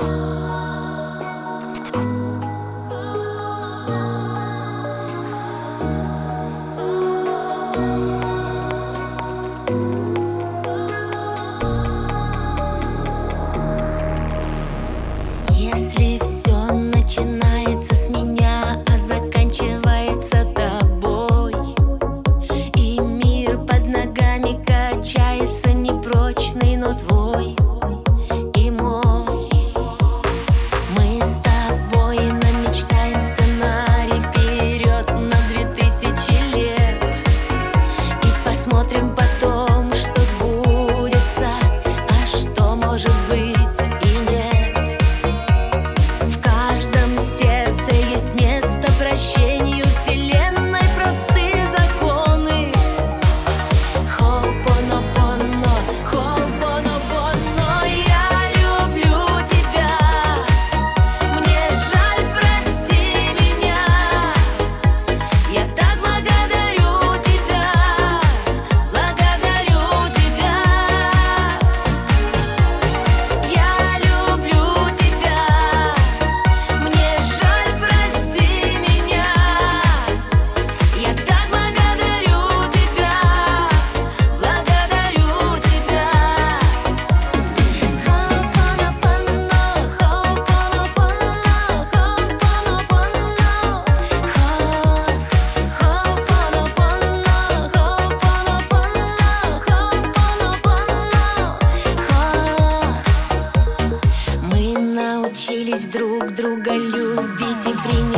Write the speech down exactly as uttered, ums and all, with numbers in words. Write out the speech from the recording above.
Если все начинается с меня, а заканчивается тобой, и мир под ногами качается непрочный, но твой и мой. Мы с тобой намечтаем сценарий вперед на две тысячи лет, и посмотрим потом, что сбудется, а что может быть и нет. В каждом сердце есть место прощению вселенной, простые законы. Хо'поноpono, хо'поноpono. Я люблю тебя, мне жаль, прости меня. Я так благодарю тебя, благодарю тебя. Я люблю тебя, мне жаль, прости меня. Я так благодарю тебя, благодарю тебя. Хо'поноpono, хо'поноpono. Мы научились друг друга любить и принимать.